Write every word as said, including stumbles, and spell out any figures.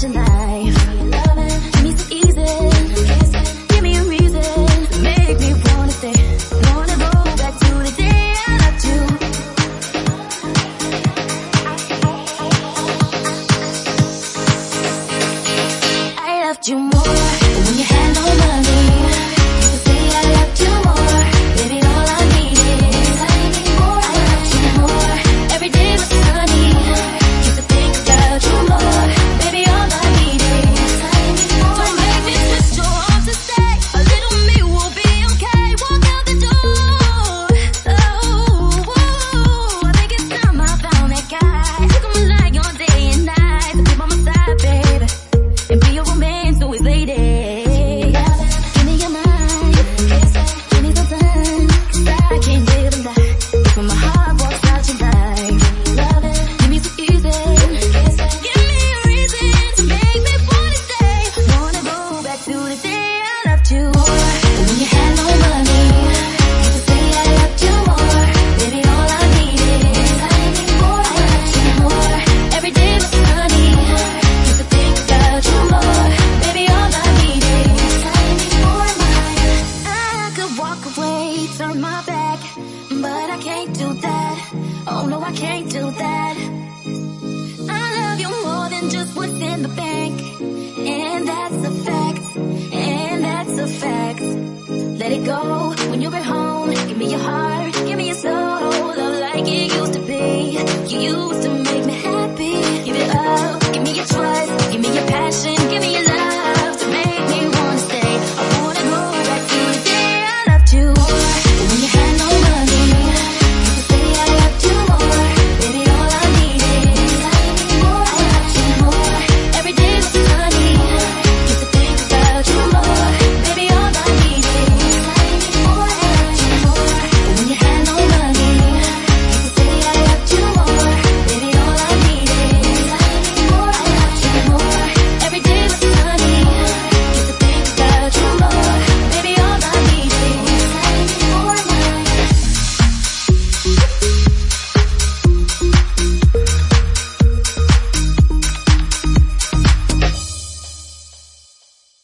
your life. Give me some easy, give me a reason to make me wanna stay. Wanna go back to the day I loved you. I loved you more when you had no money. You could say I loved you more, baby. All I needed is I need more. I loved you more. Every day was sunny. Used to think about you more, baby. All I needed is I need more. Don't make me twist your arm to stay. A little me will be okay. Walk out the door. Oh, whoa, I think it's time I found that guy. Took him like all day and night to be by my side, baby, and be your romance always lady. Give me your mind, give me the time, 'cause I can't live and die when my heart walks out your life. Give me some easy, give me a reason to make me wanna stay. Wanna go back to the day I loved you more when you had no money. You could say I loved you more, baby. All I needed is I need more. I loved you more. Every day was sunny. Used to think about you more, baby. All I needed is I need more. I could walk away, turn my back, but I can't do that. Oh no, I can't do that. I love you more than just what's in the bank, and that's a fact, and that's a fact. Let it go when you're at home. Give me your heart, give me your soul. Love like it used to be. You used to make